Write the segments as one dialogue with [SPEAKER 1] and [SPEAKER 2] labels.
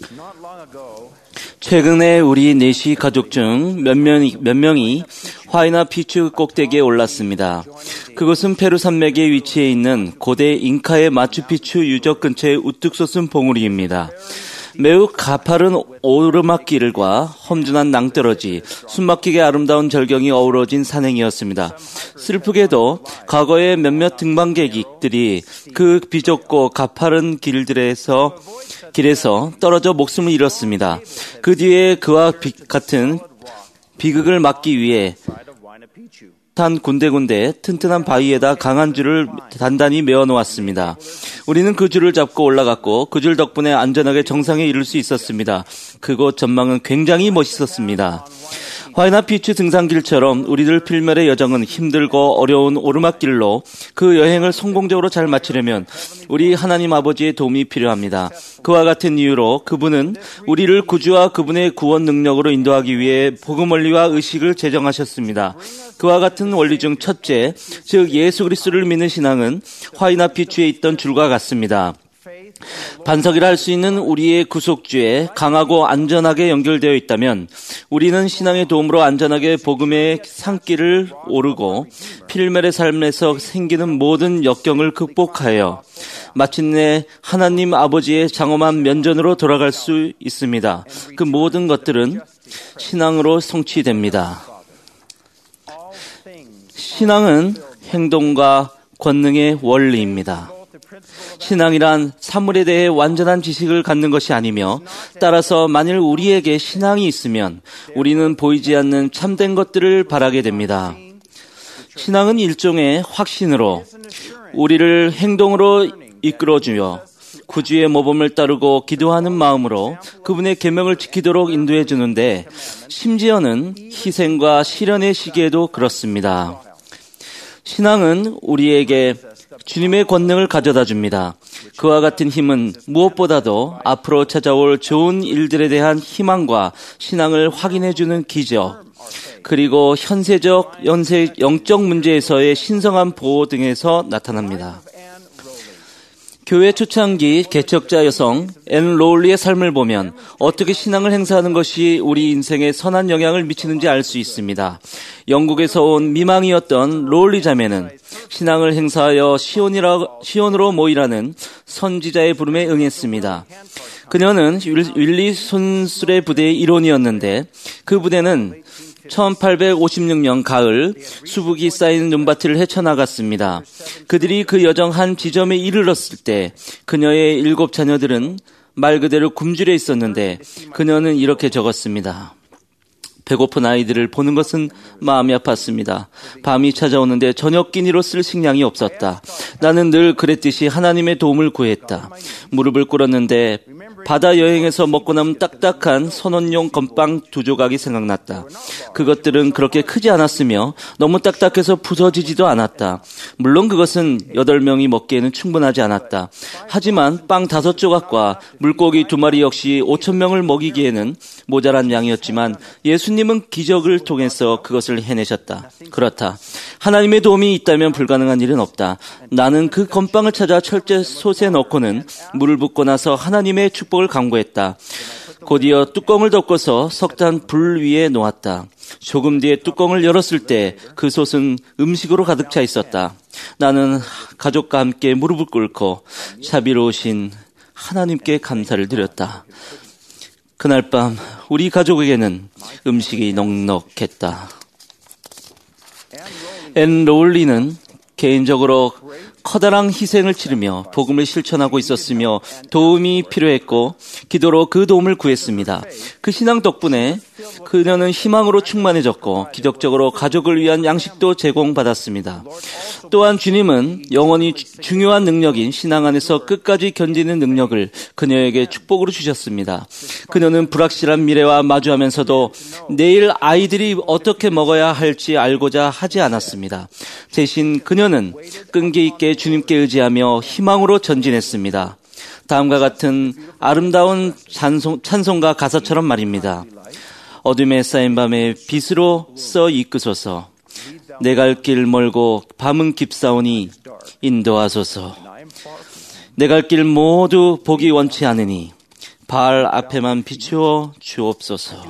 [SPEAKER 1] 최근에 우리 넷이 가족 중 몇 명이 화이나 피추 꼭대기에 올랐습니다. 그곳은 페루 산맥에 위치해 있는 고대 잉카의 마추피추 유적 근처의 우뚝 솟은 봉우리입니다. 매우 가파른 오르막길과 험준한 낭떠러지, 숨막히게 아름다운 절경이 어우러진 산행이었습니다. 슬프게도 과거의 몇몇 등반객들이 그 비좁고 가파른 길에서 떨어져 목숨을 잃었습니다. 그 뒤에 그와 같은 비극을 막기 위해 군데군데 튼튼한 바위에다 강한 줄을 단단히 메어 놓았습니다. 우리는 그 줄을 잡고 올라갔고 그 줄 덕분에 안전하게 정상에 이를 수 있었습니다. 그곳 전망은 굉장히 멋있었습니다. 화이나 피추 등산길처럼 우리들 필멸의 여정은 힘들고 어려운 오르막길로 그 여행을 성공적으로 잘 마치려면 우리 하나님 아버지의 도움이 필요합니다. 그와 같은 이유로 그분은 우리를 구주와 그분의 구원 능력으로 인도하기 위해 복음 원리와 의식을 제정하셨습니다. 그와 같은 원리 중 첫째, 즉 예수 그리스도를 믿는 신앙은 화이나 피추에 있던 줄과 같습니다. 반석이라 할 수 있는 우리의 구속주에 강하고 안전하게 연결되어 있다면 우리는 신앙의 도움으로 안전하게 복음의 산길을 오르고 필멸의 삶에서 생기는 모든 역경을 극복하여 마침내 하나님 아버지의 장엄한 면전으로 돌아갈 수 있습니다. 그 모든 것들은 신앙으로 성취됩니다. 신앙은 행동과 권능의 원리입니다. 신앙이란 사물에 대해 완전한 지식을 갖는 것이 아니며 따라서 만일 우리에게 신앙이 있으면 우리는 보이지 않는 참된 것들을 바라게 됩니다. 신앙은 일종의 확신으로 우리를 행동으로 이끌어주며 구주의 모범을 따르고 기도하는 마음으로 그분의 계명을 지키도록 인도해 주는데 심지어는 희생과 실현의 시기에도 그렇습니다. 신앙은 우리에게 주님의 권능을 가져다 줍니다. 그와 같은 힘은 무엇보다도 앞으로 찾아올 좋은 일들에 대한 희망과 신앙을 확인해주는 기적, 그리고 현세적, 영적 문제에서의 신성한 보호 등에서 나타납니다. 교회 초창기 개척자 여성 앤 로울리의 삶을 보면 어떻게 신앙을 행사하는 것이 우리 인생에 선한 영향을 미치는지 알 수 있습니다. 영국에서 온 미망이었던 로울리 자매는 신앙을 행사하여 시온으로 모이라는 선지자의 부름에 응했습니다. 그녀는 윌리 손술의 부대의 일원이었는데 그 부대는 1856년 가을 수북이 쌓인 눈밭을 헤쳐나갔습니다. 그들이 그 여정 한 지점에 이르렀을 때 그녀의 7 자녀들은 말 그대로 굶주려 있었는데 그녀는 이렇게 적었습니다. 배고픈 아이들을 보는 것은 마음이 아팠습니다. 밤이 찾아오는데 저녁 끼니로 쓸 식량이 없었다. 나는 늘 그랬듯이 하나님의 도움을 구했다. 무릎을 꿇었는데 바다 여행에서 먹고 남은 딱딱한 선원용 건빵 2조각이 생각났다. 그것들은 그렇게 크지 않았으며 너무 딱딱해서 부서지지도 않았다. 물론 그것은 8명이 먹기에는 충분하지 않았다. 하지만 빵 5조각과 물고기 2마리 역시 5,000명을 먹이기에는 모자란 양이었지만 예수님은 기적을 통해서 그것을 해내셨다. 그렇다. 하나님의 도움이 있다면 불가능한 일은 없다. 나는 그 건빵을 찾아 철제 솥에 넣고는 물을 붓고 나서 하나님의 축복을 간구했다. 곧이어 뚜껑을 덮고서 석탄 불 위에 놓았다. 조금 뒤에 뚜껑을 열었을 때 그 솥은 음식으로 가득 차 있었다. 나는 가족과 함께 무릎을 꿇고 자비로우신 하나님께 감사를 드렸다. 그날 밤 우리 가족에게는 음식이 넉넉했다. 앤 로울리는 개인적으로 커다란 희생을 치르며 복음을 실천하고 있었으며 도움이 필요했고 기도로 그 도움을 구했습니다. 그 신앙 덕분에 그녀는 희망으로 충만해졌고 기적적으로 가족을 위한 양식도 제공받았습니다. 또한 주님은 영원히 중요한 능력인 신앙 안에서 끝까지 견디는 능력을 그녀에게 축복으로 주셨습니다. 그녀는 불확실한 미래와 마주하면서도 내일 아이들이 어떻게 먹어야 할지 알고자 하지 않았습니다. 대신 그녀는 끈기 있게 주님께 의지하며 희망으로 전진했습니다. 다음과 같은 아름다운 찬송가 가사처럼 말입니다. 어둠에 쌓인 밤에 빛으로 써 이끄소서. 내 갈 길 멀고 밤은 깊사오니 인도하소서. 내 갈 길 모두 보기 원치 않으니 바알 앞에만 비추어 주옵소서.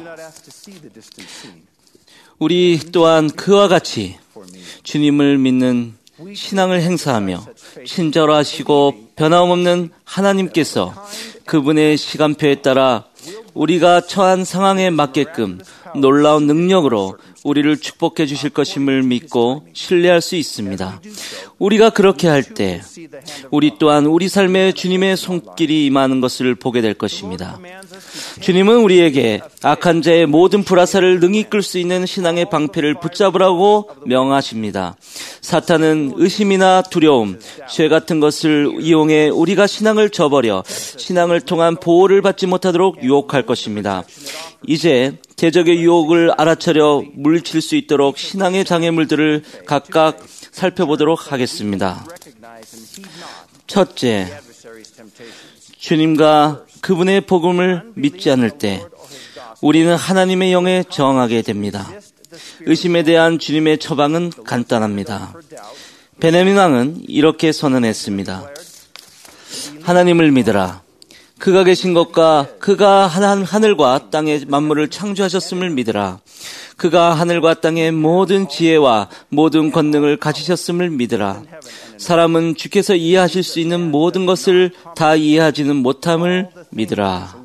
[SPEAKER 1] 우리 또한 그와 같이 주님을 믿는 신앙을 행사하며 친절하시고 변함없는 하나님께서 그분의 시간표에 따라 우리가 처한 상황에 맞게끔 놀라운 능력으로 우리를 축복해 주실 것임을 믿고 신뢰할 수 있습니다. 우리가 그렇게 할 때 우리 또한 우리 삶에 주님의 손길이 임하는 것을 보게 될 것입니다. 주님은 우리에게 악한 자의 모든 불화살을 능히 끌 수 있는 신앙의 방패를 붙잡으라고 명하십니다. 사탄은 의심이나 두려움, 죄 같은 것을 이용해 우리가 신앙을 저버려 신앙을 통한 보호를 받지 못하도록 유혹할 것입니다. 이제 대적의 유혹을 알아차려 물리칠 수 있도록 신앙의 장애물들을 각각 살펴보도록 하겠습니다. 첫째, 주님과 그분의 복음을 믿지 않을 때 우리는 하나님의 영에 저항하게 됩니다. 의심에 대한 주님의 처방은 간단합니다. 베냐민 왕은 이렇게 선언했습니다. 하나님을 믿으라. 그가 계신 것과 그가 하늘과 땅의 만물을 창조하셨음을 믿으라. 그가 하늘과 땅의 모든 지혜와 모든 권능을 가지셨음을 믿으라. 사람은 주께서 이해하실 수 있는 모든 것을 다 이해하지는 못함을 믿으라.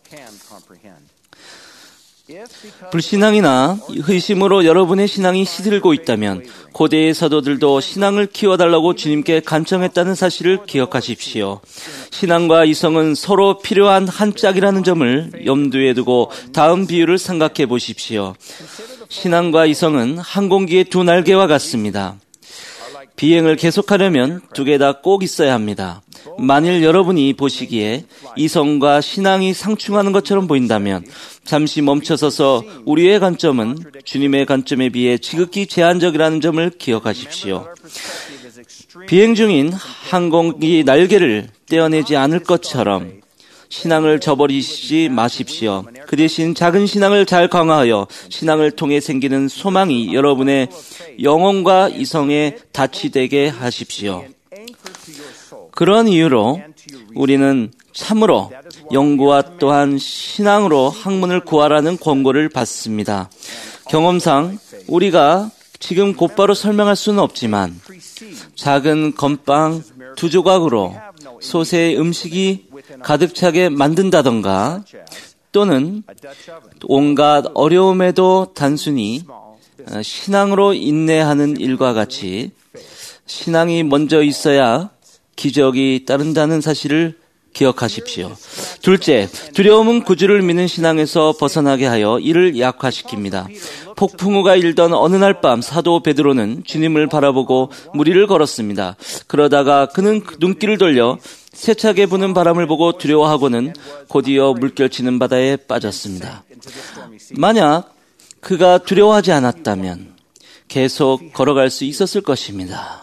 [SPEAKER 1] 불신앙이나 의심으로 여러분의 신앙이 시들고 있다면 고대의 사도들도 신앙을 키워달라고 주님께 간청했다는 사실을 기억하십시오. 신앙과 이성은 서로 필요한 한 짝이라는 점을 염두에 두고 다음 비유를 생각해 보십시오. 신앙과 이성은 항공기의 두 날개와 같습니다. 비행을 계속하려면 두 개 다 꼭 있어야 합니다. 만일 여러분이 보시기에 이성과 신앙이 상충하는 것처럼 보인다면 잠시 멈춰서서 우리의 관점은 주님의 관점에 비해 지극히 제한적이라는 점을 기억하십시오. 비행 중인 항공기 날개를 떼어내지 않을 것처럼 신앙을 저버리지 마십시오. 그 대신 작은 신앙을 잘 강화하여 신앙을 통해 생기는 소망이 여러분의 영혼과 이성에 닻이 되게 하십시오. 그런 이유로 우리는 참으로 연구와 또한 신앙으로 학문을 구하라는 권고를 받습니다. 경험상 우리가 지금 곧바로 설명할 수는 없지만 작은 건빵 2조각으로 솥에 음식이 가득 차게 만든다던가 또는 온갖 어려움에도 단순히 신앙으로 인내하는 일과 같이 신앙이 먼저 있어야 기적이 따른다는 사실을 기억하십시오. 둘째, 두려움은 구주를 믿는 신앙에서 벗어나게 하여 이를 약화시킵니다. 폭풍우가 일던 어느 날 밤 사도 베드로는 주님을 바라보고 무리를 걸었습니다. 그러다가 그는 눈길을 돌려 세차게 부는 바람을 보고 두려워하고는 곧이어 물결치는 바다에 빠졌습니다. 만약 그가 두려워하지 않았다면 계속 걸어갈 수 있었을 것입니다.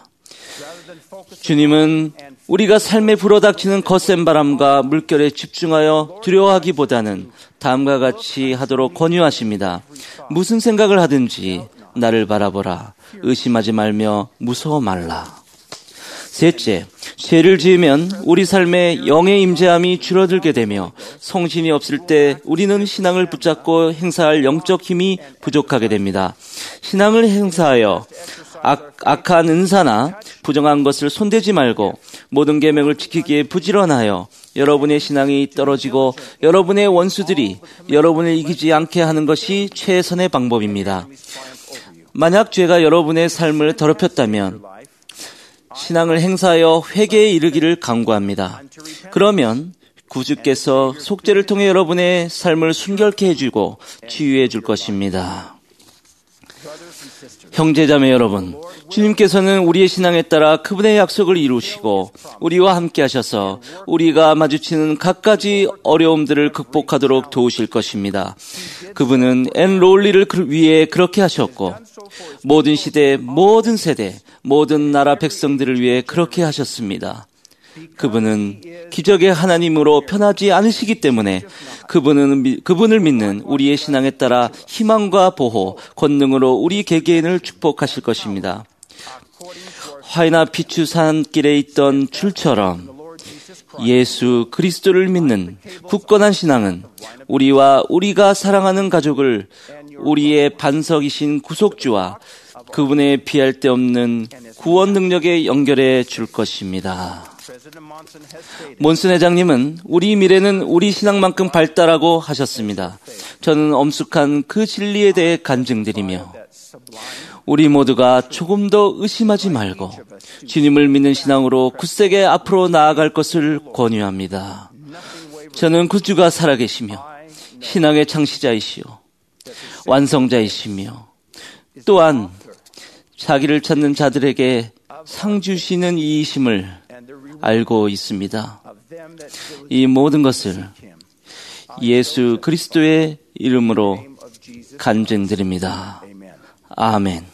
[SPEAKER 1] 주님은 우리가 삶에 불어닥치는 거센 바람과 물결에 집중하여 두려워하기보다는 다음과 같이 하도록 권유하십니다. 무슨 생각을 하든지 나를 바라보라. 의심하지 말며 무서워 말라. 셋째, 죄를 지으면 우리 삶에 영의 임재함이 줄어들게 되며 성신이 없을 때 우리는 신앙을 붙잡고 행사할 영적 힘이 부족하게 됩니다. 신앙을 행사하여 악한 은사나 부정한 것을 손대지 말고 모든 계명을 지키기에 부지런하여 여러분의 신앙이 떨어지고 여러분의 원수들이 여러분을 이기지 않게 하는 것이 최선의 방법입니다. 만약 죄가 여러분의 삶을 더럽혔다면 신앙을 행사하여 회개에 이르기를 간구합니다. 그러면 구주께서 속죄를 통해 여러분의 삶을 순결케 해주고 치유해 줄 것입니다. 형제자매 여러분, 주님께서는 우리의 신앙에 따라 그분의 약속을 이루시고 우리와 함께 하셔서 우리가 마주치는 갖가지 어려움들을 극복하도록 도우실 것입니다. 그분은 앤 롤리를 위해 그렇게 하셨고 모든 시대, 모든 세대, 모든 나라 백성들을 위해 그렇게 하셨습니다. 그분은 기적의 하나님으로 편하지 않으시기 때문에 그분을 믿는 우리의 신앙에 따라 희망과 보호, 권능으로 우리 개개인을 축복하실 것입니다. 화이나 피추 산길에 있던 줄처럼 예수 그리스도를 믿는 굳건한 신앙은 우리와 우리가 사랑하는 가족을 우리의 반석이신 구속주와 그분의 비할 데 없는 구원 능력에 연결해 줄 것입니다. 몬슨 회장님은 우리 미래는 우리 신앙만큼 밝다라고 하셨습니다. 저는 엄숙한 그 진리에 대해 간증드리며 우리 모두가 조금 더 의심하지 말고 주님을 믿는 신앙으로 굳세게 앞으로 나아갈 것을 권유합니다. 저는 그 주가 살아계시며 신앙의 창시자이시오 완성자이시며 또한 자기를 찾는 자들에게 상 주시는 이이심을 알고 있습니다. 이 모든 것을 예수 그리스도의 이름으로 간증드립니다. 아멘.